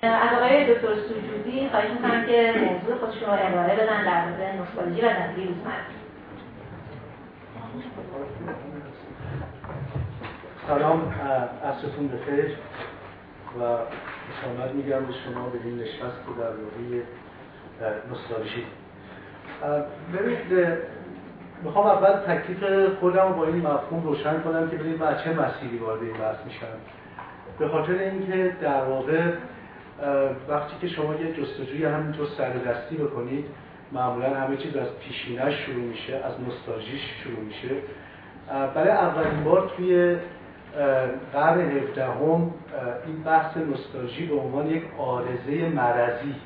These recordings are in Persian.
از آقای دکتر سجودی خواهش می‌کنم که موضوع خودشون رو ارائه بدن در مورد نوستالژی و زندگی روزمره. سلام، عصرتون بخیر و خوش آمد میگم به شما به این نشست در مورد نوستالژی. ببینید، میخوام اول تکلیف خودم با این مفهوم روشن کنم که ببینید من چه مسیری وارد این بحث میشم. به خاطر اینکه در واقع وقتی که شما یه جستجوی همینطور سردستی بکنید، معمولا همه چیز از پیشینش شروع میشه، از نوستالژیش شروع میشه. برای اولین بار توی قرن 17 این بحث نوستالژی به عنوان یک عارضه مرضی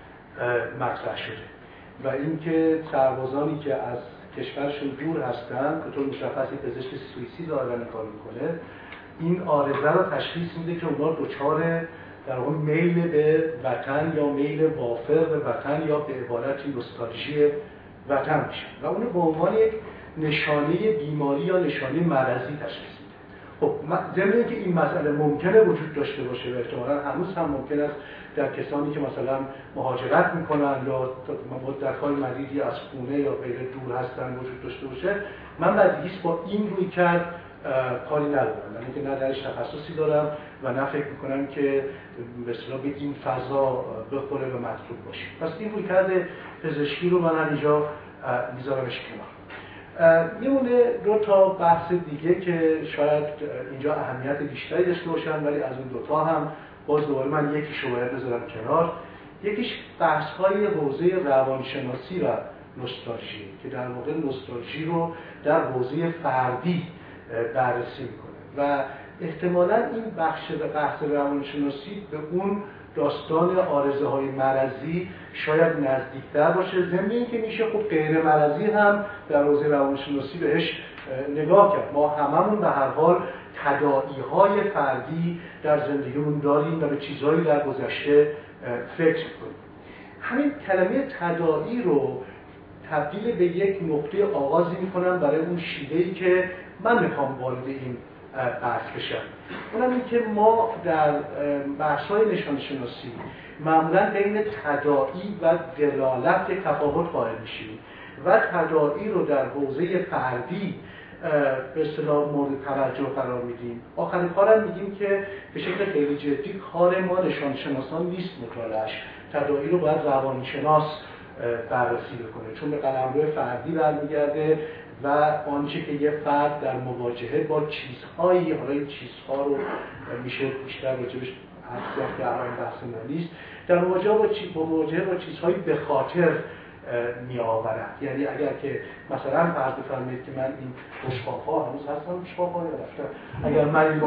مطرح شده و اینکه سربازانی که از کشورشون دور هستن، به طور مشخصی پزشک سوئیسی داره کار میکنه، این عارضه رو تشخیص میده که اونا دچار در واقع میل به وطن یا میل وافر به وطن یا به عبارتی نوستالژی وطن میشن و اونو به عنوان یک نشانه بیماری یا نشانه مرضی تشخیص میده. خب ضمن اینکه این مسئله ممکنه وجود داشته باشه و احتمالاً هنوز هم ممکن است در کسانی که مثلا مهاجرت میکنن یا مدت‌های مدیدی از خونه یا غیره دور هستن وجود داشته باشه، من بدیهیست با این روی کرد کاری ندارم، یعنی که نه درش تخصصی دارم و نه فکر میکنم که به اصطلاح به این فضا بخوره و مطلوب باشه. پس این روی کرد پزشکی رو من همینجا میذارمش کنار. میمونه دو تا بحث دیگه که شاید اینجا اهمیت بیشتری داشته باشن، ولی از اون دوتا هم باز دوباره من یکیشو باید بذارم کنار. یکیش بحث‌های حوزه روانشناسی و نوستالژی که در واقع نوستالژی رو در حوزه فردی بررسی میکنه و احتمالاً این بحث روانشناسی به اون داستان عارضه‌های مرضی شاید نزدیکتر باشه، ضمن اینکه میشه خب غیر مرضی هم در حوزه روانشناسی بهش نگاه کرد. ما هممون به هر حال تداعی‌های فردی در زندگیمون داریم و به چیزهایی در گذشته فکر می‌کنیم. همین کلمه تداعی رو تبدیل به یک نقطه آغازی می‌کنم برای اون شیوهی که من میخوام وارد این بحث بشم. اونم این که ما در بحث‌های نشانشناسی معمولاً بین تداعی و دلالت یک تفاوت قائل میشیم و تداعی رو در حوزه فردی به اصطلاح مورد توجه قرار میدیم. آخرین کارم میگیم که به شکل خیلی جدی کار ما نشانشناسان نیست مطالعه‌اش. تداعی رو باید روانشناس بررسی بکنه، چون به قلمرو فردی برمیگرده و آنچه که یه فرد در مواجهه با چیزهایی، حالا این چیزها رو میشه بیشتر راجبش حرف زد که الان بحث ما نیست، در مواجهه با چیزهایی به خاطر می آورد. یعنی اگر که مثلا فرض بفرمایید که من این بشقاب‌ها هنوز هستن، بشقاب‌ها یا رفتن، اگر من این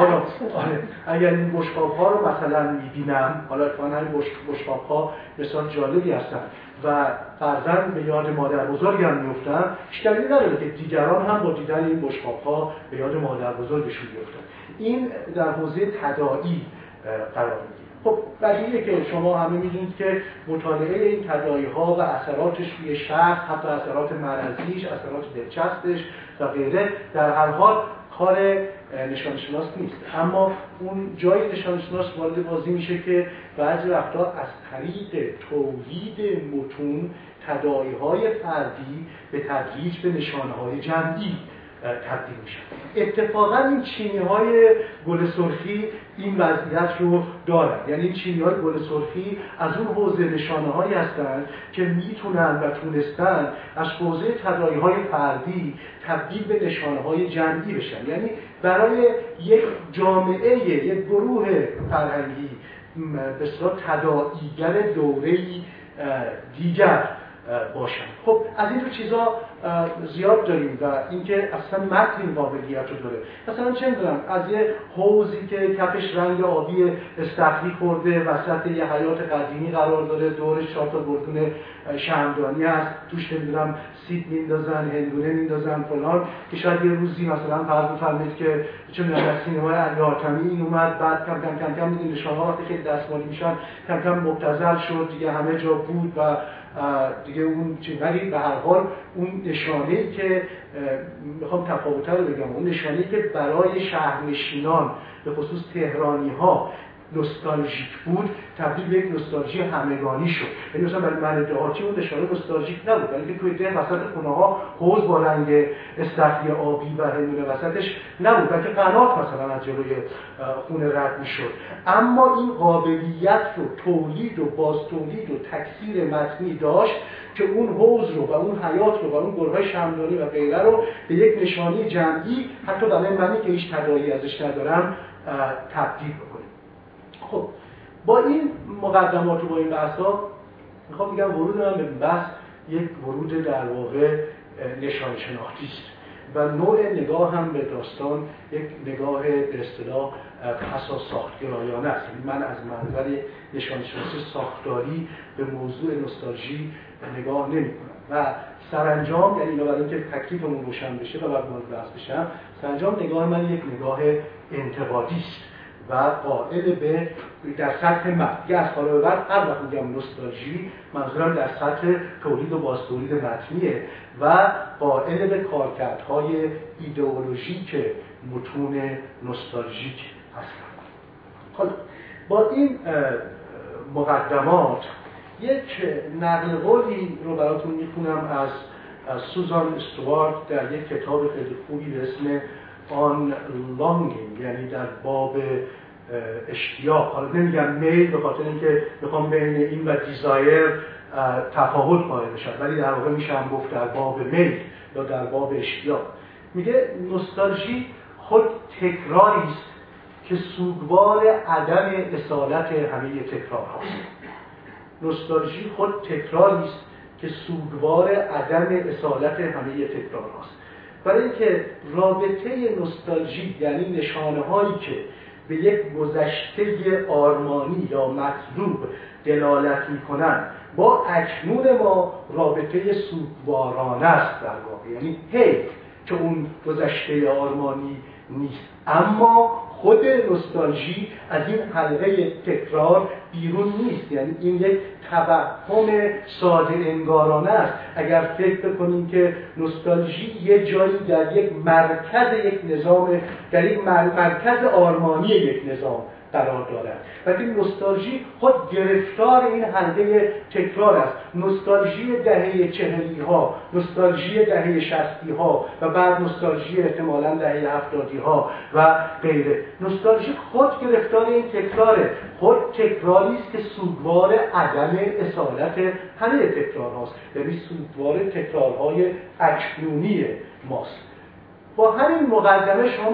بشقاب‌ها رو مثلا می‌بینم، حالا اتفاقاً همین بشقاب‌ها مثال جالبی هستن و فرضاً به یاد مادر بزرگم میفتن، اشکالی نداره که دیگران هم با دیدن این بشقاب‌ها به یاد مادر بزرگشون بیفتن. این در حوزه تداعی قرار میگیره. خب بدیهیه که شما همه میدونید که مطالعه این تداعی‌ها و اثراتش روی شخص، حتی اثرات مرضیش، اثرات دلچسبش و غیره، در هر حال کار نشانشناس نیست. اما اون جای نشانشناس وارد بازی میشه که بعضی وقتا از طریق تولید متون تداعی‌های فردی به تدریج به نشانه‌های جمعی تبدیل میشن. اتفاقا این چینی‌های گل سرخی این وضعیت رو دارن، یعنی این چینی‌های گل سرخی از اون حوزه نشانه‌هایی هستن که میتونن و تونستن از حوزه تداعی‌های فردی تبدیل به نشانه‌های جمعی بشن، یعنی برای یک جامعه، یک گروه فرهنگی به اصطلاح تداعیگر دوره‌ای دیگر باشن. خب از این چیزا زیاد داریم و اینکه اصلا متن این قابلیت رو داره. مثلا چه می‌دونم از یه حوضی که کفش رنگ آبی استخری خورده وسط یه حیات قدیمی قرار داره، دورش 4 تا گلدون شمعدانی هست، توش نمی‌دونم سیب میندازن، هندونه میندازن فلان، که شاید یه روزی مثلا فرض بفرمایید که چه می‌دونم در سینمای علی حاتمی این اومد، بعد کم کم می‌دونید نشانه‌ها وقتی خیلی دستمالی میشن کم کم مبتذل شد دیگه، همه جا بود و دیگه اون چیز، ولی به هر حال اون نشانه‌ای که میخوام تفاوت‌تر رو بگم، اون نشانه‌ای که برای شهرنشینان به خصوص تهرانی‌ها نوستالژیک بود، تبدیل به یک نوستالژی همگانی شد. یعنی مثلا برای من دهاتی اون اشاره نوستالژیک نبود، ولی که توی ده وسط خونه‌ها حوض با رنگ استخری آبی و هندونه وسطش نبود، بلکه قنات مثلا از جلوی خونه رد می‌شد. اما این قابلیت رو تولید و بازتولید و تکثیر متنی داشت که اون حوض رو و اون حیات رو و اون گل‌های شمعدانی و غیره رو به یک نشانی جمعی حتی برای منی که هیچ تداعی ازش ندارم تبدیل بکنیم. خب با این مقدمات و با این بحث‌ها میخوام بگم ورود من به بحث یک ورود در واقع نشان شناختی است و نوع نگاه هم به داستان یک نگاه به اصطلاح اساس ساختگرایانه است. من از منظر نشان شناسی ساختاری به موضوع نوستالژی نگاه نمی‌کنم و سرانجام، یعنی اینا برای اینکه تکلیفمون روشن بشه و بعد وارد بحث بشم، سرانجام نگاه من یک نگاه انتقادی است و قائل به در سطح متن. از حالا به بعد هر وقت میگم نوستالژی منظورم در سطح تولید و بازتولید متنیه و قائل به کارکردهای ایدئولوژیک متون نوستالژیک هستم. حالا با این مقدمات یک نقل قولی رو براتون میخونم از سوزان استوارت در یک کتاب خیلی خوبی به اسم آن لانگینگ، یعنی در باب اشتیاق. حالا نمیگم میل به خاطر اینکه میخوام بین این و دیزایر تفاوت قائل بشم، ولی در واقع میشه هم گفت در باب میل یا در باب اشتیاق. میگه نوستالژی خود تکراری است که سوگوار عدم اصالت همه تکرار هاست. نوستالژی خود تکراری است که سوگوار عدم اصالت همه تکرار هاست. برای اینکه رابطه نوستالژی یعنی نشانه هایی که به یک گذشته آرمانی یا مطلوب دلالت می‌کنند با اکنون ما رابطه سوگوارانه است در واقع، یعنی حیف که اون گذشته آرمانی نیست، اما خود نوستالژی از این حلقه تکرار بیرون نیست. یعنی این یک توهم ساده انگارانه است. اگر فکر بکنیم که نوستالژی یه جایی در یک مرکز یک نظام، در یک مرکز آرمانی یک نظام قرار دارد، ولی نوستالژی خود گرفتار این حلقه تکرار است. نوستالژی دهه 40 ها، نوستالژی دهه 60 ها و بعد نوستالژی احتمالاً دهه 70 ها و غیره. نوستالژی خود گرفتار این تکراره، خود تکراری است که سوگوار عدم اصالت همه تکرار هاست، یعنی سوگوار تکرارهای اکنونی ماست. با همین مقدمه شما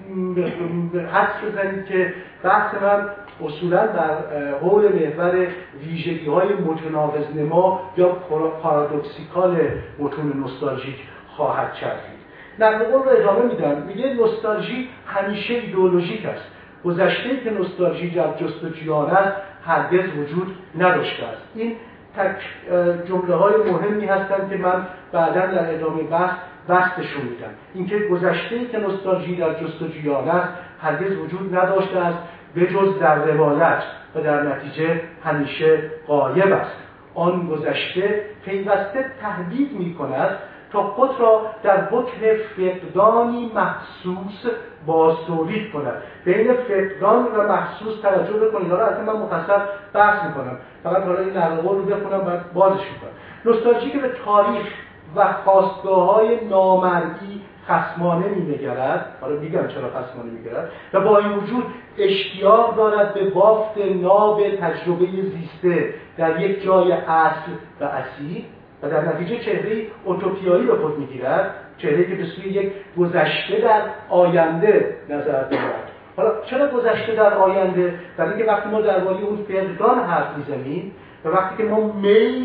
میتونید حدس بزنید که بحث من اصولاً در حول محور ویژگی‌های متناقض‌نما یا پارادوکسیکال متون نوستالژیک خواهد چرخید. نقل قول رو ادامه میدم. میگه نوستالژی همیشه ایدئولوژیک است. گذشته‌ای که نوستالژی در جستجویان است هرگز وجود نداشته است. این تک جمله‌های مهمی هستند که من بعداً در ادامه بحث بستشون میدم. اینکه گذشته‌ای که نوستالژی در جستجویان است هرگز وجود نداشته است به جز در روایت و در نتیجه همیشه غایب است. آن گذشته پیوسته تهدید می‌کند تا خود را در حکم فقدانی محسوس بازتولید کند. بین فقدان و محسوس توجه بکنید. حالا اصلا من مفصل بحث می‌کنم، فقط حالا این نقل قول رو بخونم و بازش می‌کنم. نوستالژی که به تاریخ و خواستگاه‌های نامرئی خصمانه می‌نگرد، حالا میگم چرا خصمانه می‌نگرد، و با این وجود اشتیاق دارد به بافت ناب تجربه زیسته در یک جای اصل و اصیل و در نتیجه چهره‌ای اوتوپیایی به خود می‌گیرد، چهره‌ای که به سوی یک گذشته در آینده نظر دارد. حالا چرا گذشته در آینده؟ برای اینکه وقتی ما درباره اون فقدان حرف می‌زنیم و وقتی که ما میل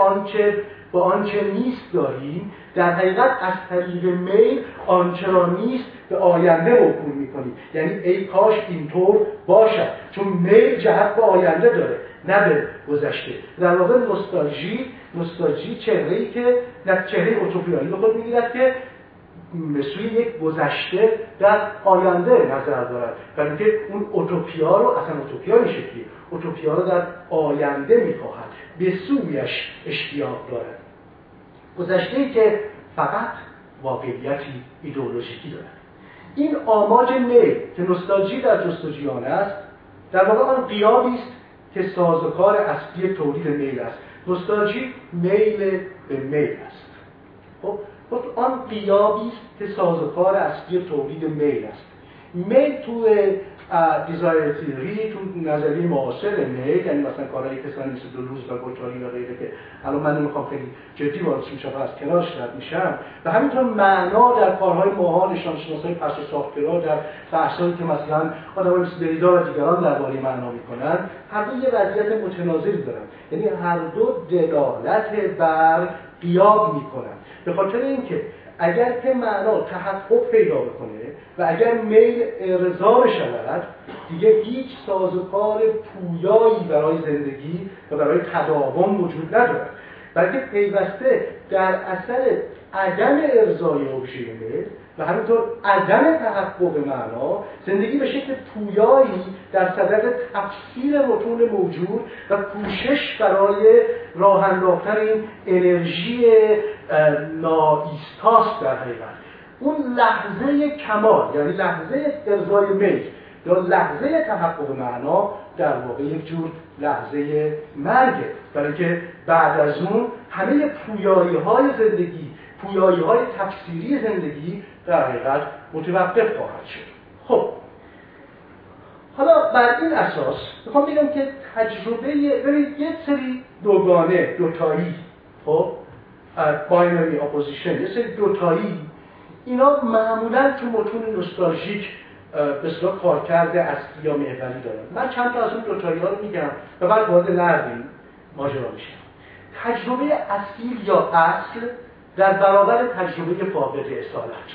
به آنچه نیست داریم، در حقیقت از طریق میل آنچه را نیست به آینده موکول می‌کنیم. یعنی ای کاش اینطور باشد، چون میل جهت به آینده داره نه به گذشته. در واقع نوستالژی چهره‌ای که در چهره اوتوپیایی به خود می‌گیرد که به سوی یک گذشته در آینده نظر دارد، برای اینکه اون اوتوپیا رو اصلا اوتوپیا این شکلی اوتوپیا رو در آینده می‌خواهد، به سویش اشتیاق دارد. گذشته‌ای که فقط واقعیتی ایدئولوژیکی دارد. این آماج میل که نوستالژی در جستجویان است، در واقع آن غیابی است که سازوکار اصلی تولید میل است. نوستالژی میل به میل است. خب آن غیابی است که سازوکار اصلی تولید میل است. میل تو دیزایر تیوری، تو نظریه معاصر میل، یعنی مثلا کارهای کسانی مثل دلوز و گوتاری و غیره که الان من نمیخوام خیلی جدی واردش میشم و از کنارش رد میشم، و همینطور معنا در کارهای ماها نشانشناسای پس و ساختگرا در بحثایی که مثلا آدمای مثل دریدا و دیگران درباره معنا میکنن، هر دو یه وضعیت متناظری دارن، یعنی هر دو دلالت بر غیاب میکنن، به خاطر اینکه اگر که معنا تحقق پیدا بکنه و اگر میل ارضا بشود، دیگه هیچ سازوکار پویایی برای زندگی و برای تداوم وجود ندارد، بلکه پیوسته در اثر عدم ارضای ابژه میل و همینطور عدم تحقق معنا، زندگی به شکل پویایی در صدد تفسیر متون موجود و کوشش برای راه انداختن این انرژی ناایستاست. در حقیقت اون لحظه کمال، یعنی لحظه ارضای میل یا لحظه تحقق معنا، در واقع یک جور لحظه مرگه، برای که بعد از اون همه پویایی‌های زندگی، پویایی‌های تفسیری زندگی در حقیقت متوقف خواهد شد. خب حالا بر این اساس میخوام بگم که تجربه یک سری دوگانه، دوتایی، خب باینری اپوزیشن، یه سری دوتایی، اینا معمولا تو متون نوستالژیک به اصطلاح کارکرد اصلی یا محوری دارن. من چند تا از اون دوتایی‌ها رو میگم و بعد وارد نردیم ماجرا میشه. تجربه اصیل یا اصل در برابر تجربه فاقد اصالت.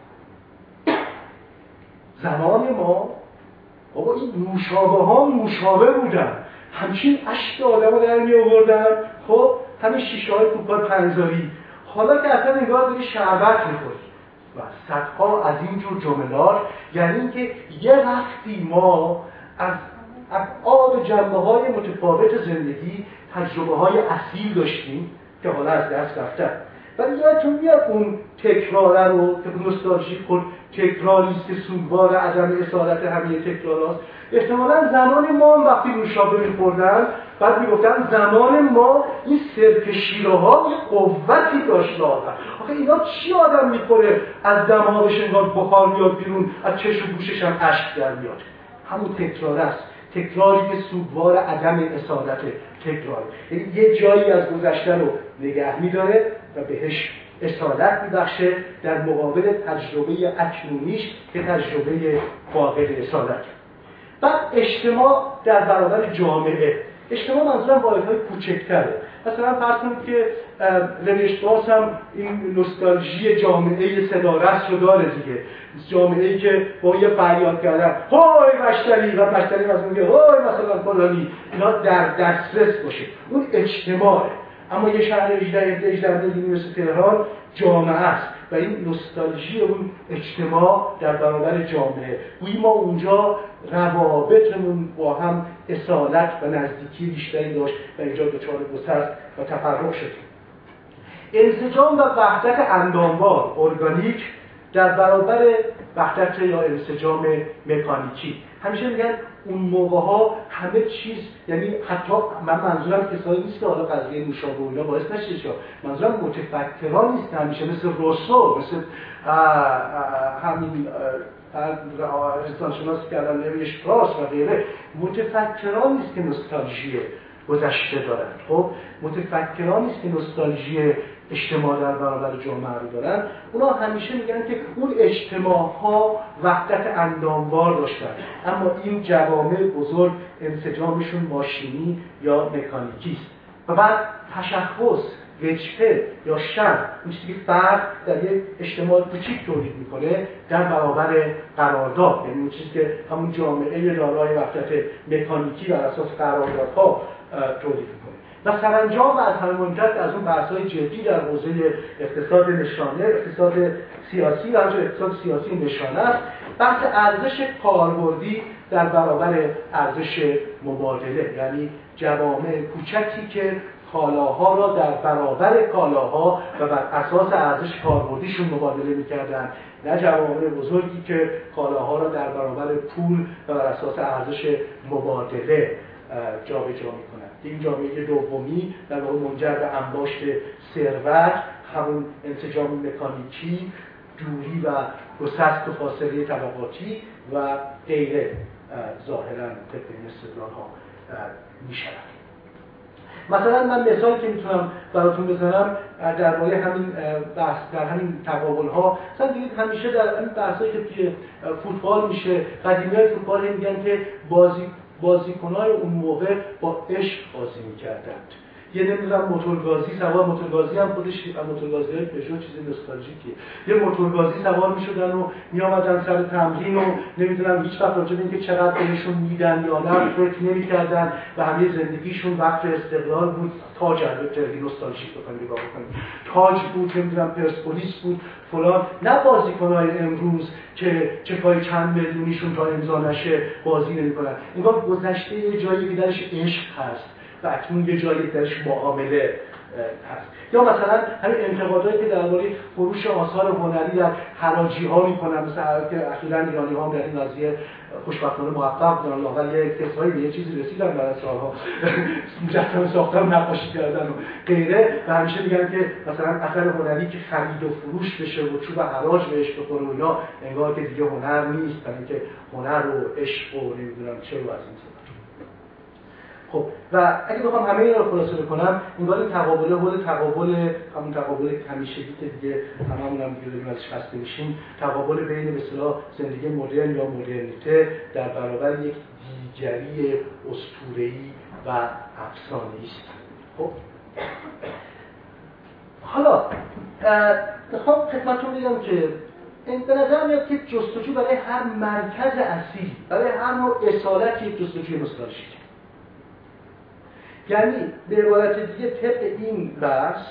زمان ما بابا این نوشابه ها نوشابه بودن، همچین اشک آدم رو در می آوردن، خب همین شیشه های کوپار پنزاری، حالا که اصلا انگار داری شربت می‌خوری و صدها از این جور جملات، یعنی اینکه یه وقتی ما از ابعاد جنبه‌های متفاوت زندگی تجربه های اصیل داشتیم که حالا از دست رفتن. ولی یادتون میاد اون تکراره رو که نوستالژی خود تکراری است که سوگوار عدم اصالت همه تکرارات. احتمالاً زمان ما هم وقتی نوشابه می‌خوردن بعد میگفتن زمان ما این سرکه شیره‌ها یه قوتی داشت آدم. آخه اینا چی آدم می‌خوره از دماغش انگار بخار میاد بیرون، از چشم و گوشش هم اشک در میاد. همون تکرار است، تکراری که سوگوار عدم اصالت تکرار، یعنی یه جایی از گذشته رو نگه می‌داره و بهش اصالت می‌بخشه در مقابل تجربه اکنونیش که تجربه فاقد اصالت. بعد اجتماع در برابر جامعه. اجتماع منظورم واحدهای کوچکتره. مثلا فرض کنید که رنشتاس هم این نوستالژی جامعه صدارست رو داره دیگه، جامعه‌ای که با یه فریاد کردن های مشتری و مشتری از میگه های مثلا فلانی، اینا در دسترس باشه، اون اجتماعه. اما یه شهر 18 میلیونی مثل تهران جامعه است و این نوستالژی اون اجتماع در برابر جامعه. گویی ما اونجا روابطمون با هم اصالت و نزدیکی بیشتری داشت و اینجا دچار گسست و تفرق شدیم. انسجام و وحدت انداموار ارگانیک در برابر وحدت یا انسجام مکانیکی. همیشه میگن اون موقع‌ها همه چیز، یعنی حتی من منظورم کسایی نیست که حالا قضیه نوشابه و اینا باعث نشه، منظورم متفکران نیست، همیشه مثل روسو، مثل همین انسانشناسی که الان نوشت راست و غیره، متفکران نیست که نوستالژی گذشته دارن. خب متفکران نیست که نوستالژی اجتماع در برابر جامعه رو دارن. اونا همیشه میگن که اون اجتماعها وحدت انداموار داشتن، اما این جوامع بزرگ انسجامشون ماشینی یا مکانیکی است. و بعد تشخص، وجهه یا شر، اون چیزی که فرد در یک اجتماع کوچیک تولید میکنه در برابر قرارداد، یعنی اون چیزی که همون جامعه دارای وحدت مکانیکی بر اساس قراردادها تولید میکنه. و سرانجام و از همه مهمتر از اون بحث‌های جدی در حوزه اقتصاد نشانه، اقتصاد سیاسی و اقتصاد سیاسی نشانه است، بحث ارزش کاربردی در برابر ارزش مبادله، یعنی جوامع کوچکی که کالاها را در برابر کالاها و بر اساس ارزش کاربردیشون مبادله می‌کردند، نه جوامع بزرگی که کالاها را در برابر پول و بر اساس ارزش مبادله جابجا میکنن. این جامعه دومی در واقع منجر به انباشت ثروت، همون انسجام مکانیکی، دوری و گسست و فاصله طبقاتی و غیره ظاهرا طبق این استدلال ها میشود. مثلا من مثالی که میتونم براتون بزنم درباره همین بحث در همین تقابل ها، مثلا دیدید همیشه در این بحثایی که توی فوتبال میشه، قدیمیای فوتبال میگن که بازیکن‌های اون موقع با عشق بازی میکردند. یه نمیدونم موتورگازی سوار، موتورگازی هم خودش موتورگازی‌های پژو چیز نوستالژیکیه، یه موتورگازی سوار میشدن و میآمدن سر تمرین و نمیدونم هیچ وقت راجع به اینکه چقدر بهشون میدن یا نه فکر نمی‌کردن و همه زندگیشون وقت استقلال بود. تاج البته نوستالژیک بکنید نگاه کنید، تاج بود، نمیدونم پرسپولیس بود فلان، نه بازیکن‌های امروز که چکای چند میلیونیشون تا امضا نشه بازی نمی‌کنن. انگار گذشته یه جایی که درش عشق هست و اکنون یه جایی درش معامله هست. یا مثلا همین انتقادایی که درباره فروش آثار هنری در حراجی ها میکنن، مثلا که اخیراً ایرانی ها در این قضیه خوشبختانه موفق بودن، لااقل یه کسایی به یه چیزی رسیدن بعد از سالها، مجسمه ساختن، نقاشی کردن و غیره، و همیشه میگن که مثلا اثر هنری که خرید و فروش بشه و چوب حراج بهش بخوره و اینا، انگار که دیگه هنر نیست، یعنی که هنر و عشق و نمیدونم چه و از این. خب و اگه بخوام همه اینا رو خلاصه بکنم، انگار این تقابل همون تقابل همیشگی که دیگه هممون هم دیگه داریم ازش خسته میشیم، تقابل بین به اصطلاح زندگی مدرن یا مدرنیته در برابر یک دیگری اسطوره‌ای و افسانه‌ای است. خب حالا میخوام خدمتتون بگم که به نظر میاد که جستجو برای هر مرکز اصیل، برای هر نوع اصالت یک جستجوی نوستالژیکه. یعنی به عبارت دیگه طبق این بحث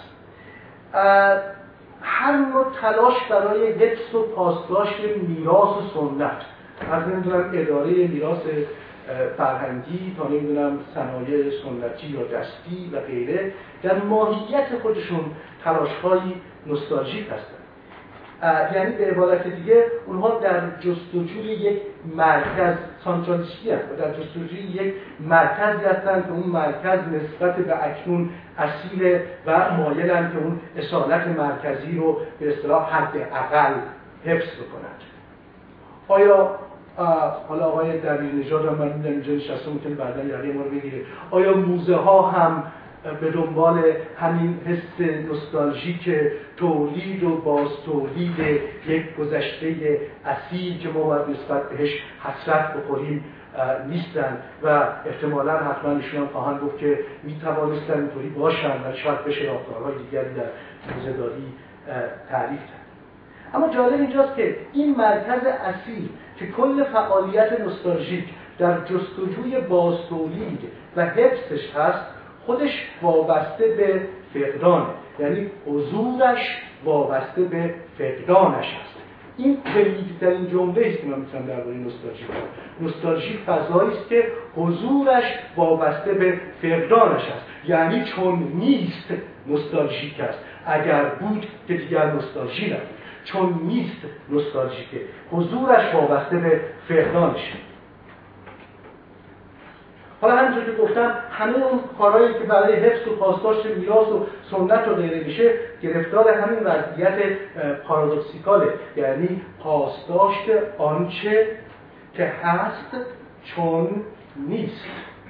هر نوع تلاش برای حفظ و پاسداشت میراث و سنت، از نمیدونم اداره میراث فرهنگی تا نمیدونم صنایع سنتی یا دستی و غیره، در ماهیت خودشون تلاش‌های نوستالژیک هستند. یعنی به عبارت دیگه اونها در جستجوی یک مرکز سانترالیستی هستند و در جستجوی یک مرکزی هستند که اون مرکز نسبت به اکنون اصیل و مایلند که اون اصالت مرکزی رو به اصطلاح حداقل حفظ بکنند. آیا حالا آقای دبیرنژاد هم من میدونم اینجا نشسته میتونه بعدا یقه ما رو بگیره، آیا موزه ها هم به دنبال همین حس نوستالژیک تولید و باز تولید یک گذشته اصیل که ما باید نسبت بهش حسرت بخوریم نیستن و احتمالاً حتما ایشون هم خواهند گفت که میتوانستن اینطوری باشن و شاید بشه راهکارهای دیگری در موزه‌داری تعریف کرد. اما جالب اینجاست که این مرکز اصیل که کل فعالیت نوستالژیک در جستجوی بازتولید و حفظش هست، خودش وابسته به فقدانه، یعنی حضورش وابسته به فقدانش هست. این کلیدترین جمله است که من میتونم درباره نوستالژی بگم. نوستالژی فضایی است که حضورش وابسته به فقدانش است، یعنی چون نیست نوستالژیک است، اگر بود که دیگر نوستالژی نبود. چون نیست نوستالژیکه، حضورش وابسته به فقدانش. حالا همینطور که گفتم همه اون کارهایی که برای حفظ و پاسداشت میراث و سنت و غیره میشه گرفتار همین وضعیت پارادوکسیکاله، یعنی پاسداشت آنچه که هست چون نیست.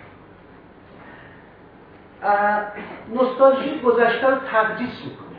نوستالژی گذشته رو تقدیس میکنه،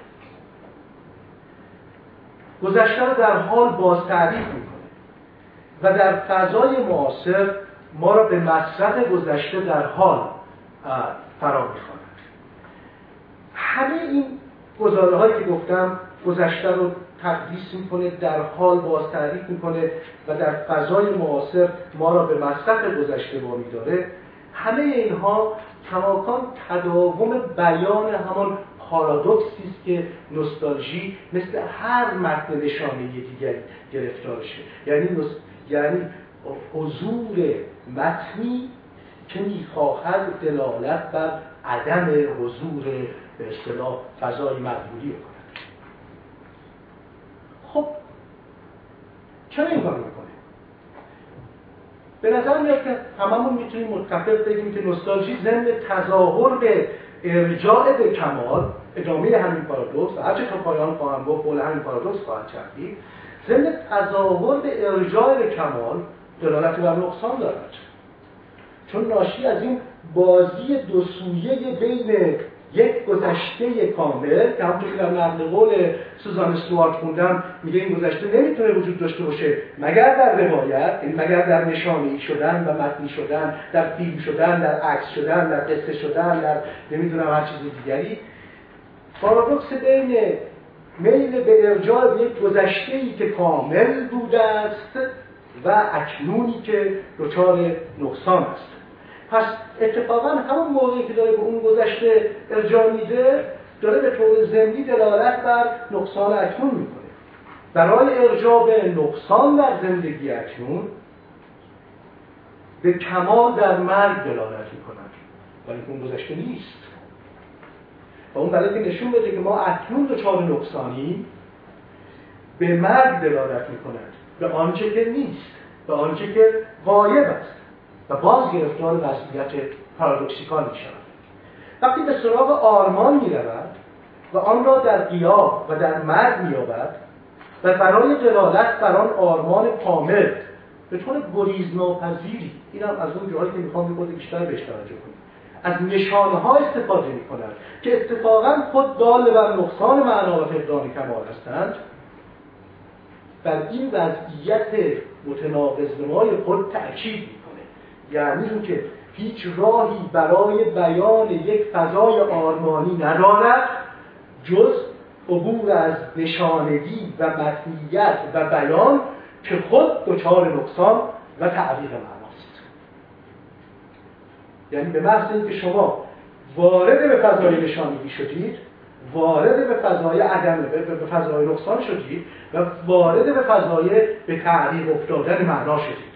گذشته رو در حال باز تعریف میکنه و در فضای معاصر ما را به مصرف گذشته در حال فرا می‌خواند. همه این گزاره‌هایی که گفتم گذشته رو تقدیس میکنه، در حال باز تعریف میکنه و در فضای معاصر ما را به مصرف گذشته وامی داره. همه اینها کماکان تداوم بیان همان پارادوکسی است که نوستالژی مثل هر متن نشانه دیگری گرفتارشه، یعنی حضور متنی که میخواهد دلالت بر عدم حضور به اصطلاح فضای مدلولی بکند. خب چرا این کار میکنه؟ به نظر میاد که هممون میتونیم متفق بگیم که نوستالژی ضمن تظاهر به ارجاع به کمال، ادامه همین پارادوکس و هرچه تا پایان خواهم گفت حول همین پارادوکس خواهد چرخید، ضمن تظاهر به ارجاع به کمال دلالت بر نقصان دارد، چون ناشی از این بازی دو سویه بین یک گذشته کامل که همونطور که در نقل قول سوزان استوارت خوندم میگه این گذشته نمیتونه وجود داشته باشه مگر در روایت، این مگر در نشانه‌ای شدن و متنی شدن، در فیلم شدن، در عکس شدن، در قصه شدن، در نمیدونم هر چیز دیگری. پارادوکس بین میل به ارجاع به یک گذشته‌ای که کامل بوده است و اکنونی که دچار نقصان است. پس اتفاقا همون موقعی که داره به اون گذشته ارجاع میده داره به طور ضمنی دلالت بر نقصان اکنون میکنه. برای ارجاع به نقصان در زندگی اکنون به کمال در مرگ دلالت میکنند، ولی اون گذشته نیست. و اون برای که نشون بده که ما اکنون دچار نقصانی به مرگ دلالت میکند، به آنچه که نیست، به آنچه که غایب است و باز گرفتار وضعیت پارادوکسیکال می شود. وقتی به سراغ آرمان می رود و آن را در غیاب و در مرگ می یابد و برای دلالت بر آن آرمان کامل به طور گریزناپذیری، این هم از اون جایی که میخوام بگم بیشتر بهش توجه کنیم، از نشانه ها استفاده می کند که اتفاقا خود دال بر نقصان معنا و فقدان کمال هستند، بر این وضعیت متناقض خود تأکید می، یعنی اینکه هیچ راهی برای بیان یک فضای آرمانی ندارد جز عبور از نشانگی و متنیت و بیان که خود دچار نقصان و تعویق معناست. یعنی به محض اینکه شما وارد به فضای نشانگی شدید، وارد به فضای عدم، به فضای نقصان شدید و وارد به فضای به تعویق افتادن معنا شدید.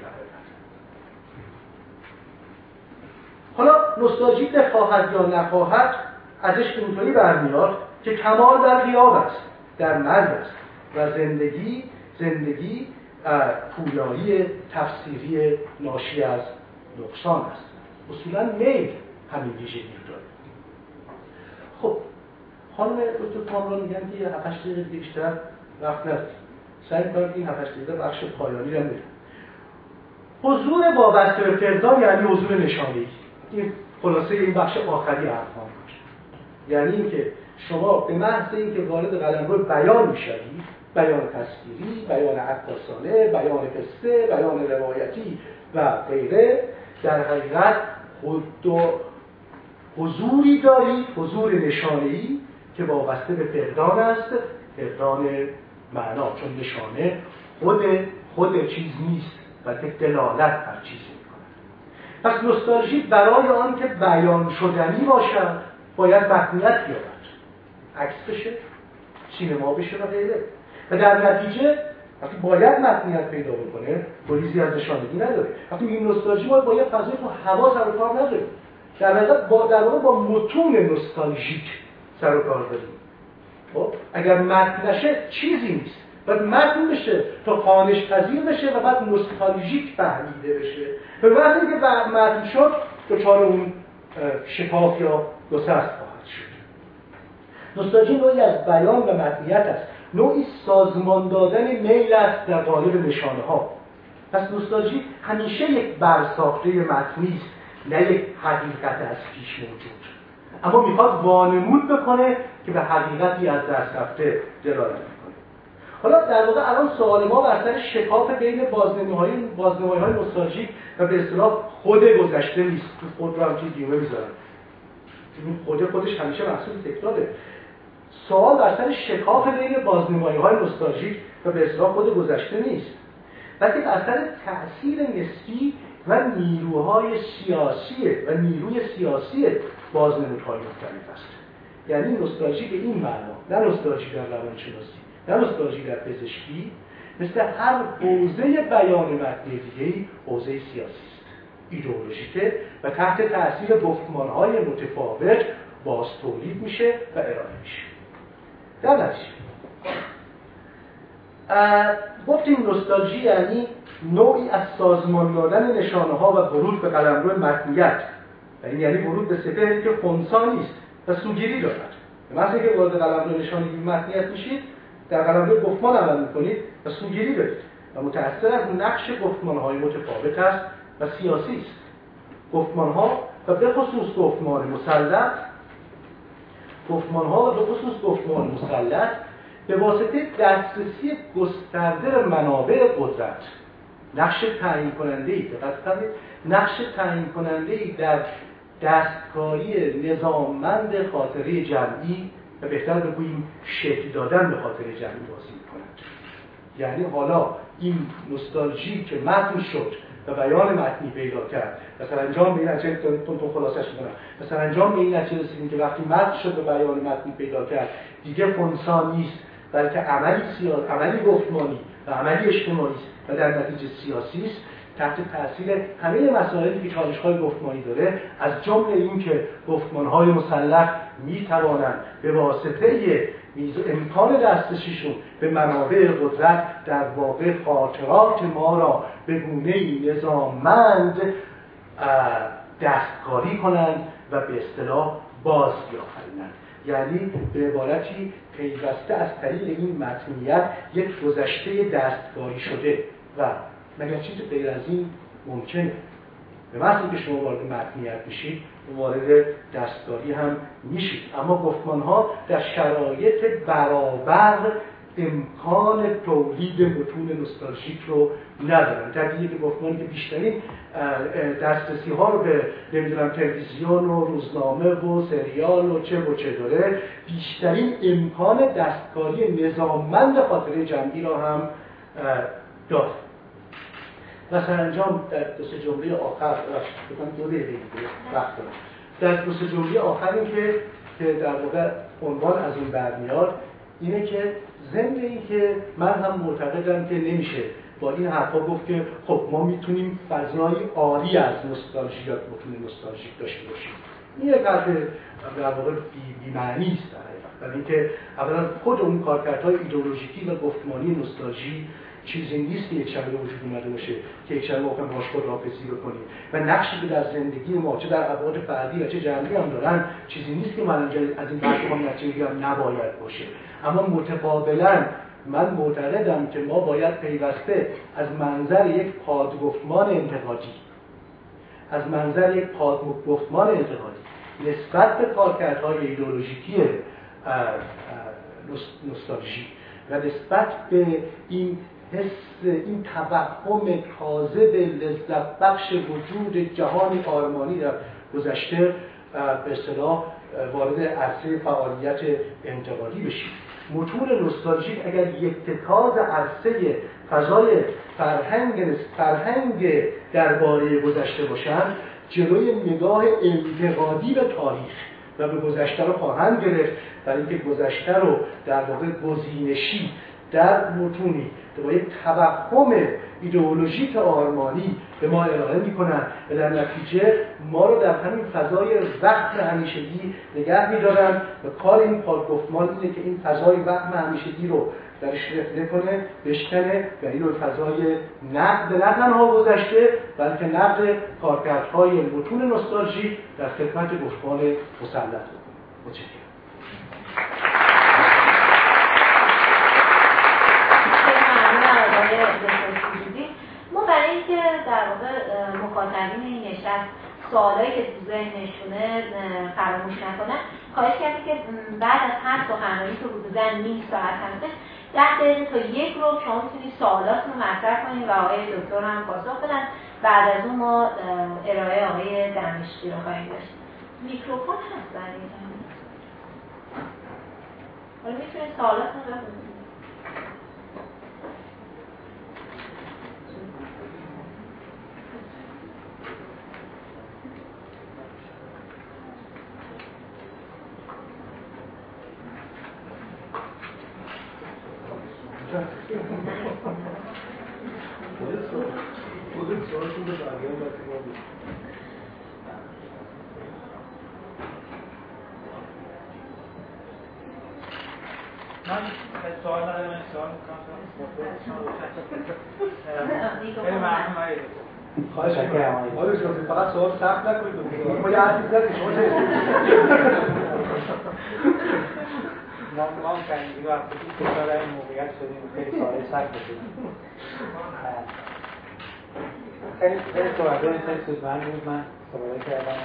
حالا نوستالژی بخواهد یا نخواهد ازش اینطوری برمیاد که کمال در غیاب است، در مرگ است و زندگی پویایی تفسیری ناشی از نقصان است. اصولا میل همین ویژگی داره. خب خانم دکتر کامران میگن که 7-8 دقیقه بیشتر وقت نداریم، سعی کنیم این 7-8 دقیقه بخش پایانی رو بگم. حضور وابسته به فقدان یعنی حضور نشانه‌ای. این خلاصه این بخش آخری حرفم بود. یعنی اینکه شما به محض اینکه وارد قلمرو بیان میشوید، بیان تصویری، بیان عکاسانه، بیان قصه، بیان روایتی و غیره، در حقیقت حضوری دارید، حضور نشانه‌ای که وابسته به فقدان است، فقدان معنا، چون نشانه خود چیز نیست و دلالت بر چیزی. پس نوستالژی برای آن که بیان شدنی باشد باید متنیت بیابد، عکس بشه، سینما بشه و غیره. و در نتیجه وقتی باید متنیت پیدا بکنه گریزی از نشانگی نداره. وقتی میگیم نوستالژی ما با یه فضای تو هوا سر و کار نداریم، در واقع با متون نوستالژیک سر و کار داریم. خب اگر متن نشه چیزی نیست، بعد متن بشه تا خوانش پذیر بشه و بعد نوستالژیک فهمیده بشه. به وقتی که متن شد دچار اون شکاف یا گسست خواهد شد. نوستالژی نوعی از بیان و متنیت است، نوعی سازمان دادن میل است در قالب نشانه ها. پس نوستالژی همیشه یک برساخته متنی است، نه یک حقیقت از پیش موجود، اما میخواد وانمود بکنه که به حقیقتی از دست رفته دلالت میکنه. حالا در واقع الان سوال ما بر سر شکاف بین بازنمایی‌های نوستالژیک و به اصطلاح خود گذشته نیست. تو خود رو همچین دیوه میذارن، این خودش همیشه محصول تکراره. سوال بر سر شکاف بین بازنمایی‌های نوستالژیک و به اصطلاح خود گذشته نیست، بلکه بر سر تأثیر نسبی و نیروهای سیاسی و نیروی سیاسی بازنمودهای مختلف است. یعنی نوستالژی به این معنا، نه نوستالژی در روانشناسی، نه نوستالژی در پزشکی، مثل هر حوزه بیان متنی دیگه‌ای حوزه سیاسی است، ایدئولوژیکه و تحت تأثیر گفتمان‌های متفاوت باز تولید میشه و ارائه میشه. در نتیجه نوستالژی به این معنی، نه نوستالژی در پزشکی، نوستالژی در پزشکی مثل هر حوزه بیان متنی دیگه‌ای حوزه سیاسی است، ایدئولوژیکه و تحت تأثیر گفتمان‌های متفاوت باز تولید میشه و ارائه میشه. گفتیم نوستالژی یعنی نوعی از سازمان دادن نشانه ها و ورود به قلمرو متنیت، یعنی ورود به سپهری که خنثی نیست و سوگیری دارد. مثلا که وارد قلمرو نشانگی متنیت میشید، در قلمرو گفتمان عمل میکنید و سوگیری دارید و متأثر از نقش گفتمان‌های متفاوت است و سیاسی است. گفتمان‌ها و به خصوص گفتمان مسلط، به واسطه دسترسی گسترده به منابع قدرت، نقش تعیین کننده‌ای، دقت کنید، نقش تعیین کننده‌ای در دستکاری نظاممند خاطره جمعی و بهتر بگوییم شکل دادن به خاطره جمعی بازی می‌کند. یعنی حالا این نوستالژی که متن شد و بیان متنی پیدا کرد و سرانجام به این نتیجه تون خلاصش می‌کنم، و سرانجام به این نتیجه رسیدیم که وقتی متن شد و بیان متنی پیدا کرد دیگه خنثی نیست، بلکه عملی گفتمانی و عملی اجتماعی است و در نتیجه سیاسی است، تحت تاثیر همه مسائلی که چالش‌های گفتمانی داره، از جمله این که گفتمان‌های مسلح می‌توانند به واسطه امکان دسترسیشون به منابع قدرت در واقع خاطرات ما را به گونه‌ای نظاممند دستکاری کنند و به اصطلاح باز بیافرینند. یعنی به عبارتی پیوسته از طریق این متنیت یک گذشته دستکاری شده و مگر چیز غیر از این ممکنه؟ به محض که شما وارد متنیت بشید وارد دستکاری هم میشید. اما گفتمان‌ها در شرایط برابر امکان تولید متون نوستالژیک رو ندارن. طبیعیه که گفتمانی که بیشترین دسترسی ها رو به نمیدونم تلویزیون و روزنامه و سریال و چه داره، بیشترین امکان دستکاری نظاممند خاطره جمعی را هم داره. و سرانجام در دو سه جمله آخر دو دقیقه وقت دارم، در دو سه جمله آخر این که در واقع عنوان از این برمیاد اینه که ضمن این که من هم معتقدم که نمیشه با این حرفا گفت که خب ما میتونیم فضای عالی از نوستالژی یا متون نوستالژیک داشته باشیم. این یک حرف در واقع بی‌معنی است در حقیقت، برای اینکه اولا خود اون کارکردهای ایدئولوژیکی و گفتمانی نوستالژی چیزی نیست که یک شبه به وجود اومده باشه که یک شبه واقعا باهاش خداحافظی بکنیم و نقشی که در زندگی ما چه در ابعاد فردی و چه جمعی هم دارن چیزی نیست که من از این بحث‌ها نتیجه نباید باشه. اما متقابلا من معتقدم که ما باید پیوسته از منظر یک پادگفتمان انتقادی نسبت به کارکردهای ایدئولوژیکی نوستالژی و نسبت به این حس، این توهم کاذب لذت بخش وجود جهان آرمانی در گذشته به اصطلاح وارد عرصه فعالیت انتقادی بشیم. متون نوستالژیک اگر یکتکاز عرصه فضای فرهنگ درباره گذشته باشند، جلوی نگاه انتقادی به تاریخ و به گذشته رو خواهند گرفت، برای اینکه گذشته رو در واقع گزینشی در متونی که با یک توهم ایدئولوژیک آرمانی به ما ارائه می‌کنند و در نتیجه ما رو در همین فضای وهم همیشگی نگه می‌دارند و کار این پادگفتمان اینه که این فضای وهم همیشگی رو درش رفته کنه، بشکنه و این رو فضای نقد نه تنها گذشته بلکه نقد کارکردهای متون نوستالژی در خدمت گفتمان مسلط بکنه. متشکرم. ما برای اینکه در واقع مخاطبین این نشست سوالایی که تو ذهنشونه فراموش نکنن، خواهش کردیم که بعد از هر سخنرانی که حدوداً نیم ساعت هستش 10 دقیقه تا یک رو شما میتونید سوالاتتون رو مطرح کنید و آقای دکتر هم پاسخ بدن. بعد از اون ما ارائه آقای دمشقی رو خواهیم داشت. میکروفون هست برای حالا میتونید سوالاتتون رو بپرسید. من سوال ندارم، من سوال میکنم خیلی ممنون آقای دکتر. خواهش می‌کنم آقای دکتر، فقط سوال سخت نکنید ما یه حرفی زدیم شما چه ما کنید وقتی که دچار این موقعیت شدیم خیلی سوال سخت بودیم. خیلی سوالای خیلی سودمند بود، من سوالایی کردم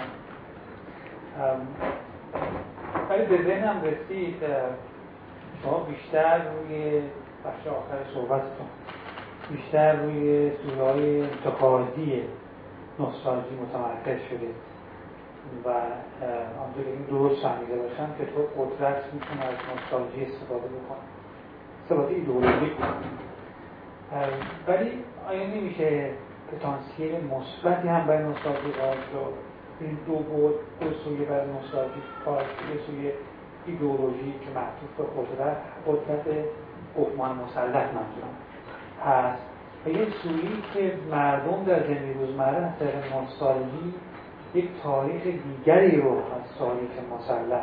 ولی به ذهنم رسید شما بیشتر روی بخش آخر صحبتتون بیشتر روی سویه‌های انتقادی نوستالژی متمرکز شدید و آنجا که این درست فهمیده باشم که تو قدرت میتونه از نوستالژی استفاده بکنه، استفاده ایدئولوژیک بکنه. ولی آیا نمیشه پتانسیل مثبتی هم برای نوستالژی قائل شد؟ این دو بود، دو سویه برای نوستالژی قائل شد، یه سویه ایدئولوژی که معطوف به قدرت گفتمان مسلط منظورم هست و یه سویی که مردم در زندگی روزمره از طریق نوستالژی یک تاریخ دیگری رو از تاریخ مسلط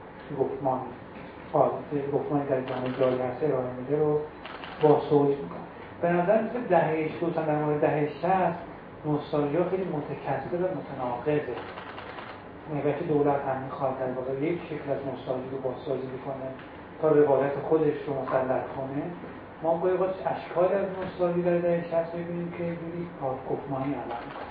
گفتمان در جامعه جاری هست ارائه میده رو بازسازی میکنه. به نظر مثل دهه 60 در مورد دهه 60 نوستالژی خیلی متکثر و متناقضه. نگاه دولت هم میخواد در واقع یک شکل از نوستالژی رو بازسازی بکنه تا روایت خودش رو مسلط کنه. ما باید اشکال از نوستالژی در دهه 60 می‌بینیم که اینجوری پادگفتمانی عمل می‌کنه.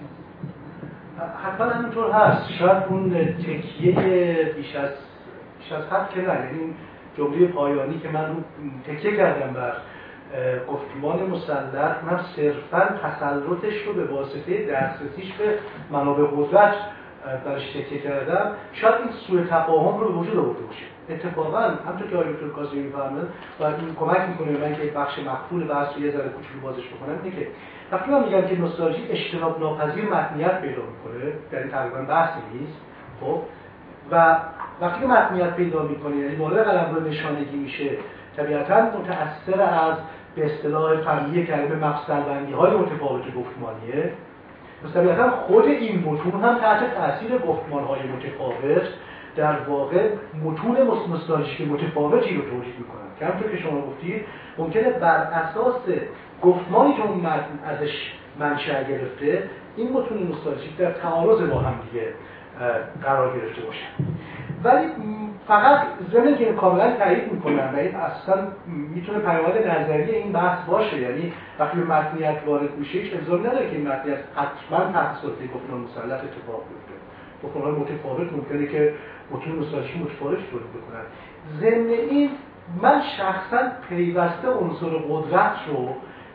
حتما همینطور هست. شاید اون تکیه بیش از حد که نه، این جمله پایانی که من رو تکیه کردم بر گفتمان مسلط، من صرفاً تسلطش رو به واسطه دسترسیش به منابع قدرت برش تکیه کردم، شاید این سوء تفاهم رو به وجود آورده باشه. اتفاقاً همونطور که آقای دکتر کاظمی می‌فرمایند و این کمک می‌کنه من که بخش مقفول بحث رو یه ذره کوچولو بازش بکنم، اینه که وقتی من میگم که نوستالژی اجتناب ناپذیر متنیت پیدا می‌کنه، یعنی تقریباً بحثی نیست، خب و وقتی که متنیت پیدا می‌کنه یعنی مورد قلمرو نشانگی میشه، طبیعتاً متأثر از به اصطلاح فنی کلمه مفصل‌بندی‌های متفاوت گفتمانیه. طبیعتاً خود این متون هم تحت تاثیر گفتمان‌های متفاوت در واقع متون نوستالژیک متفاوتی رو تولید می‌کنن که همونطور که شما گفتید ممکنه بر اساس گفتمانی که اون متن ازش منشأ گرفته این متون نوستالژیک در تعارض با هم دیگه قرار گرفته باشن. ولی فقط ضمن که کاملا تایید می‌کنن و این اصلا میتونه پیامد نظری این بحث باشه، یعنی وقتی به متنیت وارد میشه هیچ الزامی نداره که این متنیت حتما تحت سلطه گفتمان مسلط اتفاق بیفته. گفتمان‌های متفاوت ممکنه که متون نوستالژیک متفاوت تولید بکنن. ضمن این من شخصا پیوسته عنصر قدرت رو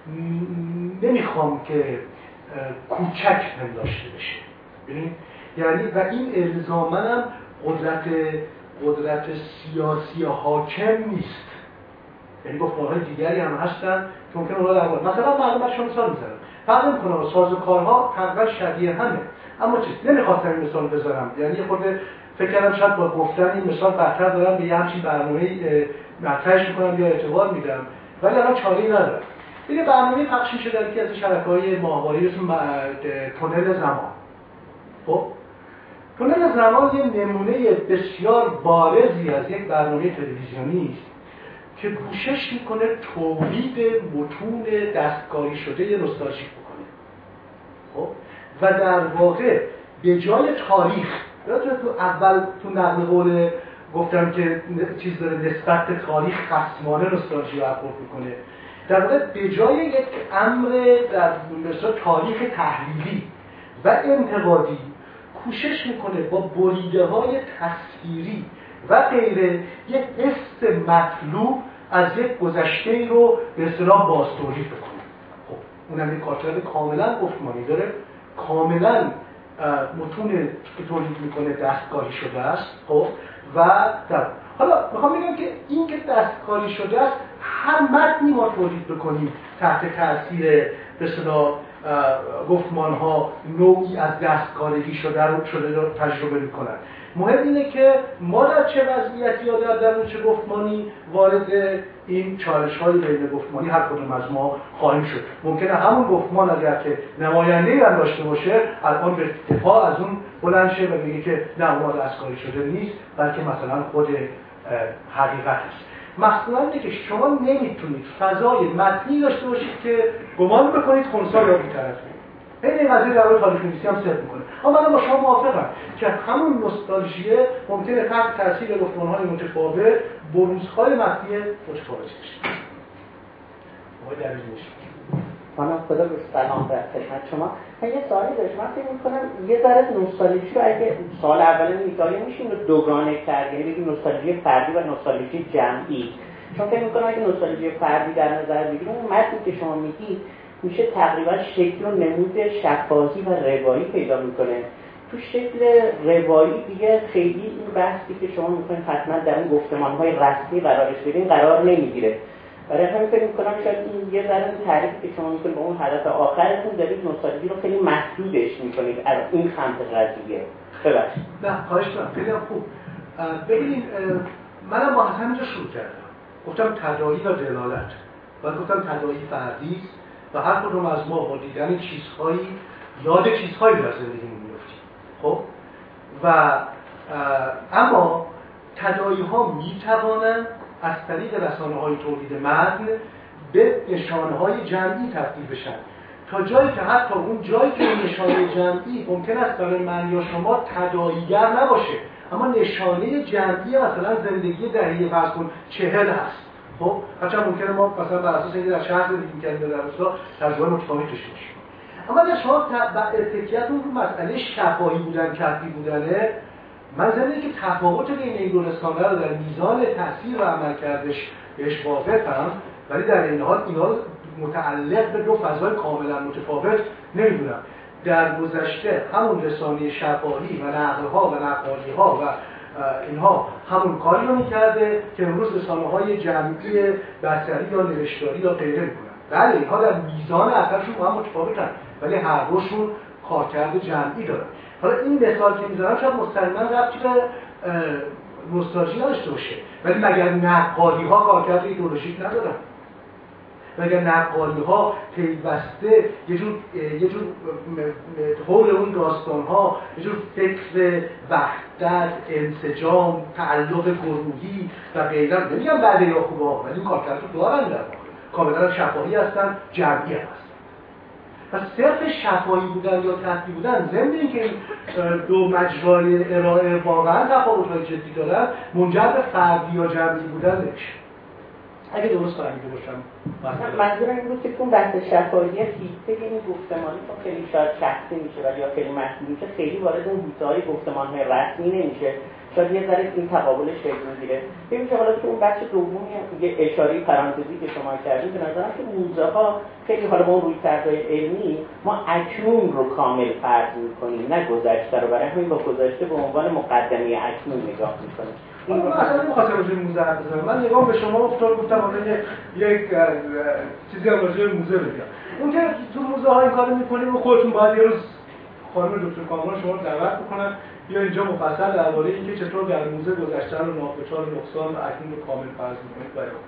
نمیخوام که کوچک پنداشته بشه. ببینید یعنی و این الزاماً هم قدرت سیاسی حاکم نیست. یعنی گفتمان‌های دیگری هم هستن که ممکنه اونها در مورد مثلا مردم از شما مثال میزنم فرق میکنه سازوکارها تقریبا شبیه همه، اما چیز نمیخواستم این مثال بذارم، یعنی یه خورده فکر کردم شاید با گفتن این مثال بهتر دارم به یه همچین برنامه‌ای مطرحش میکنم یا اعتبار میدم، ولی الان چاره‌ای ندارم. دیگه برنامه پخش میشه در یکی از شبکه‌های ماهواره اسم تونل زمان. خب تونل زمان یه نمونه بسیار بارزی از یک برنامه تلویزیونی است که کوشش میکنه تولید متون دستکاری شده نوستالژیک بکنه. خب و در واقع به جای تاریخ، تو اول تو نقل قول گفتم که چیز داره نسبت به تاریخ خصمانه نوستالژی رو برخورد میکنه، در واقع به جای یک امر در مثلا تاریخ تحلیلی و انتقادی کوشش میکنه با بریده‌های تصویری و غیره یک حس مطلوب از یک گذشته رو به اصطلاح بازتولید بکنه. خب اونم یک کارکرد کاملا گفتمانی داره، کاملا متون که تولید میکنه دستکاری شده است. خب و حالا میخوام بگم که این که دستکاری شده است هر متنی ما تولید بکنیم تحت تاثیر به اصطلاح گفتمان‌ها نوعی از دستکاری شده رو تجربه میکنن. مهم اینه که ما در چه وضعیتی یا در چه گفتمانی وارد این چالش‌های بین گفتمانی هر کدوم از ما خواهیم شد. ممکنه همون گفتمان اگر که نماینده‌ای هم داشته باشه الان به دفاع از اون بلند شه و بگه که نه اون دستکاری شده نیست بلکه مثلا خود حقیقت است. مثلا اینه که شما نمیتونید فضای متنی داشته باشید که گمان بکنید خنثی یا بی‌طرفه. این قضیه در مورد تاریخ نویسی هم صدق میکنه. اما من با شما موافقم که همون نوستالژی ممکنه تحت تاثیر گفتمان‌های متفاوت بروزهای متنی متفاوت بشه. آقای دریوش خانم خدا به سلام در خدمت شما. من یه سوالی داشتم. من فکر می‌کنم یه ذره نوستالژی رو اگه سال اول می‌گیم میشه اینو دوگانه کرد، یعنی بگیم نوستالژی فردی و نوستالژی جمعی. چون فکر می‌کنم اگه نوستالژی فردی در نظر بگیریم اون متنی که شما میگید میشه تقریبا شکل و نمود شفاهی و روایی پیدا میکنه. تو شکل روایی دیگه خیلی این بحثی که شما میکنید حتما در اون گفتمان‌های رسمی قرارش بدین قرار نمیگیره. برای همین فکر میکنم شاید این یه ذره تعریفی که شما میکنید با اون هدف آخرتون دارید نوستالژی رو خیلی محدودش میکنید از این سمت قضیه. ببخشید. نه خواهش می‌کنم. خیلی خوب. ببینید منم با همینجا شروع کردم. گفتم تداعی و دلالت. بعد گفتم تداعی فردی و هر کدوم از ما با دیدن چیزهایی یاد چیزهایی در زندگیمون میافتیم. خب و اما تداعی ها میتوانند از طریق رسانه‌های تولید متن به نشانه‌های جمعی تبدیل بشن تا جایی که حتی اون جایی که نشانه جمعی ممکن است برای من یا شما تداعیگر نباشه اما نشانه جمعی مثلا زندگی دهه فرض کن 40 هست. خب هرچند ممکنه ما مثلا بر اساس اینکه در شهر زندگی می‌کنیم در روستا تجربه متفاوتی داشته باشیم. اما اگر شما تکیه‌تون رو مسئله شفاهی بودن کتبی بودنه، من ضمن که تفاوت بین این دو رسانه رو در میزان تاثیر و عملکردش بهش موافقم، ولی در این حال اینا متعلق به دو فضای کاملا متفاوت نمی‌دونم. در گذشته همون رسانه شفاهی و نقل‌ها و نقالی‌ها و اینها همون کاری رو می‌کرده که امروز رسانه‌های جمعی بصری یا نوشتاری یا غیره می‌کنن. بله اینها در میزان اثرشون با هم متفاوتن ولی هر دوشون کارکرد جمعی دارن. حالا این مثال که می‌زنم شاید مستقیما ربطی به نوستالژی نداشته باشه ولی مگر نقالی‌ها کارکرد ایدئولوژیک ندارن؟ مگر نقالی‌ها پیوسته یه جور حول اون داستان‌ها یه جور فکر وحدت، انسجام، تعلق گروهی و غیره نمیگم بله یا خوبه ولی این کارکرد رو دارن در واقع کاملا شفاهی هستن، جمعی هستن. پس صرف شفاهی بودن یا کتبی بودن ضمن اینکه این دو مجرای ارائه واقعا تفاوت‌های جدی دارن منجر به فردی یا جمعی بودن نمیشه. اگه درست فهمیده باشم. منظورم این بود که اون بحث شفاهی حیطه این گفتمانی چون خیلی شاید شخصی میشه ولی یا خیلی محدود میشه خیلی وارد اون حیطه‌های گفتمان‌های رسمی نمیشه. شاید یه ذره این تقابلش شکل میگیره. ببین که حالا تو اون بخش دومی یه اشاره پرانتزی که شما کردید به نظرم که موزه‌ها خیلی حالا با اون رویکردهای علمی ما اکنون رو کامل فرض می‌کنیم نه گذشته رو. برای همین با گذشته به عنوان مقدمه اکنون نگاه می‌کنیم. من اصلا نمی‌خواستم راجع به موزه حرف بزنم. من نگاه به شما افتاد گفتم حالا یک چیزی هم راجع به موزه بگم. اون که تو موزه‌ها این کارو می‌کنیم و خودتون باید یه روز خانم دکتر کامران شما رو دعوت بکنن یا اینجا مفصل درباره اینکه چطور در موزه گذشته رو ناخوشار نقصان و اکنون رو کامل فرض می‌کنید بیان.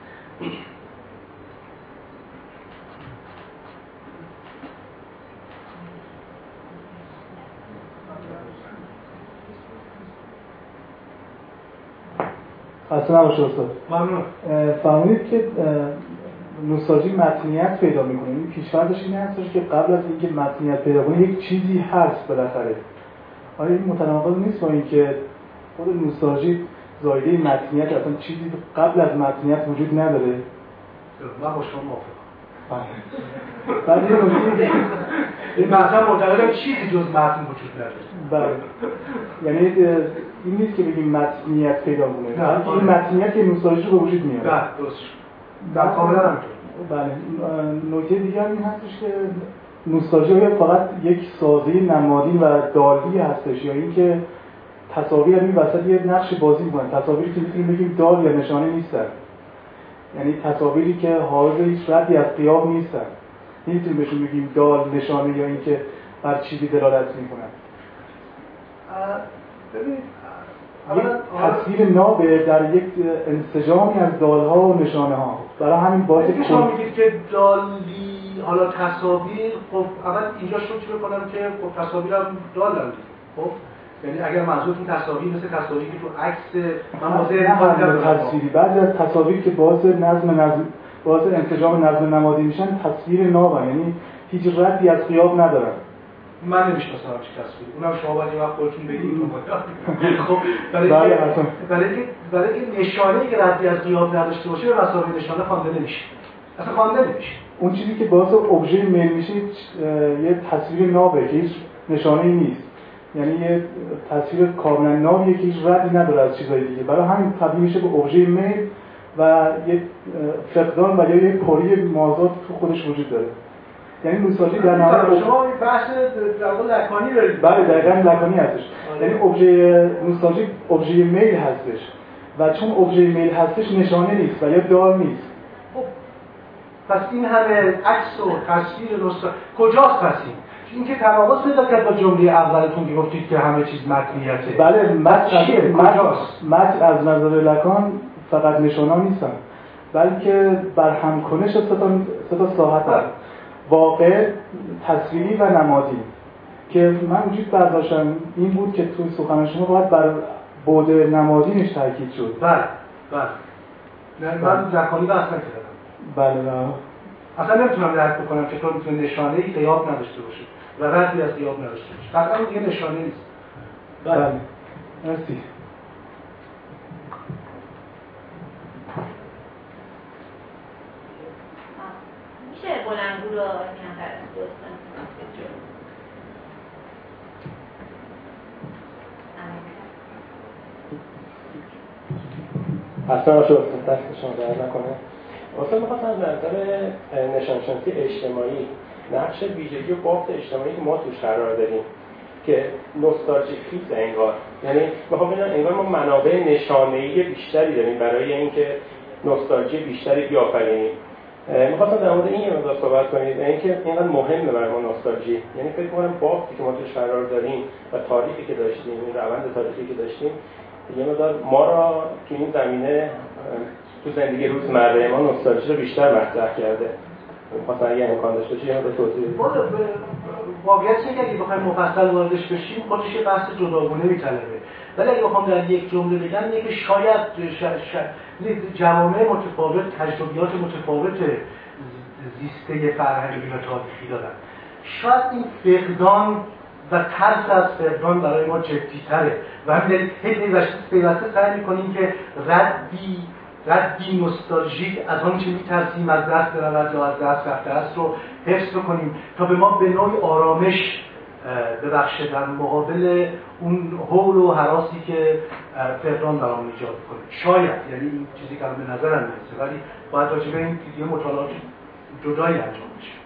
خسته نباشه استاد. ممنون. فهمیدید که نوستالژی متنیت پیدا می‌کنه. این پیش‌فرضش این هستش که قبل از اینکه متنیت پیدا کنه یک چیزی هست بالاخره. آیا این متناقض نیست با اینکه خود نوستالژی زایده متنیت اصلا چیزی قبل از متنیت وجود نداره؟ من با شما موافقم. بعد این مثلا معتقدم چیزی جز متن وجود نداره. بله. یعنی این نیست که بگیم متنیت پیدا کنه. این متنیت که نوستالژی به وجود میاد. بله درست. در کاملا همینطور. بله. نکته دیگر این هستش که نوستالژی فقط یک سازه نمادین و دالی هستش یا اینکه تصاویر این وسط یه نقش بازی می‌کنن. تصاویری که می‌تونیم بگیم دال یا نشانه نیستن. یعنی تصاویری که حاضر هیچ ردی از قیاب نیستن. نمی‌تونیم بهشون بگیم دال، نشانه یا اینکه بر چیزی دلالت می‌کنن. ببینید تصویر نابه در یک انسجامی از دال‌ها و نشانه‌ها. برای همین باعث شما میگید که دالی حالا تصاویر خب اول اینجا شروع بکنم که خب تصاویر هم دالن خب یعنی اگر منظورتون تصاویر مثل تصاویری که تو عکس من واسه تصویری، بعضی از تصاویر که باعث انسجام نظم نمادی میشن تصویر نابن، یعنی هیچ ردی از غیاب ندارن. من نمیشناسم چه تصویری، اونم شما باید یه وقت خودتون بگید. خب برای که نشانه‌ای که ردی از غیاب نداشته باشه به مسابقه نشانه خوانده نمیشه، اصلا خوانده نمیشه. اون چیزی که باعث ابژه میل میشه یه تصویر نابه که هیچ نشانه‌ای نیست، یعنی یه تصویر کاملا نابیه که هیچ ردی نداره از چیزهای دیگه، برای همین تبدیل میشه به ابژه میل و یه فقدان و یا یه پری مازاد تو خودش وجود داره. یعنی نوستالژی در نهایت شما بحث در واقع لکانی دارید. بله دقیقاً لکانی هستش. یعنی ابژه نوستالژی ابژه میل هستش و چون ابژه میل هستش نشانه نیست و یا دال نیست. خب پس این همه عکس و تصویر نوستالژی کجاست پس این که تناقض پیدا کرد با جمله اولتون که گفتید که همه چیز متنیته. بله متن از نظر لکان فقط نشانه نیستن، بلکه برهمکنش سه تا ساحت هست: واقع، تصویری و نمادی. که من وجود برداشتم این بود که توی سخن شما باید بر بعد نمادینش تاکید شد. بله من لکانی بحث نکردم. بله اصلا نمیتونم درک بکنم که تو میتونه نشانه‌ای غیاب نداشته باشه و ردی از غیاب نداشته باشه. قطعا دیگه نشانه نیست. بله مرسی. میشه بلندگو رو میانتر دوستان اصلا شد دست شما در نکنه. اصلا میخواستم از نظر نشانشناسی اجتماعی نقش ویژگی و بافت اجتماعی که ما توش قرار داریم که نوستالژیک خیز انگار، یعنی میخوام ببینم انگار ما منابع نشانه‌ای بیشتری داریم برای اینکه نوستالژی بیشتری بیافرینیم. میخواستم در مورد این یه مقدار صحبت کنید، اینکه اینقدر مهمه برای ما نوستالژی، یعنی فکر کنم بافتی که ما توش قرار داریم و تاریخی که داشتیم، این روند تاریخی که داشتیم یه مقدار ما را تو این زمینه تو زندگی روزمره ما نوستالژی رو بیشتر مطرح کرده. می‌خواستم اگه امکان داشته باشه یه توضیح بدید. واقعیت اینه که اگه بخوایم مفصل واردش بشیم خودش یه بحث جداگانه می‌طلبه. ولی اگه بخوام در یک جمله بگم اینه که شاید جوامع متفاوت تجربیات متفاوت زیسته فرهنگی و تاریخی دارن. شاید این فقدان و ترس از فقدان برای ما جدی‌تره و همین پیوسته سعی می‌کنیم که ردی نوستالژیک از آنچه می‌ترسیم از دست برود یا از دست رفته است رو حفظ کنیم تا به ما به نوعی آرامش ببخشه در مقابل اون هول و هراسی که فقدان برام ایجاد کنه. شاید یعنی این چیزی که به نظرم میرسه، ولی باید راجع به این مطالعات جدایی انجام بشه.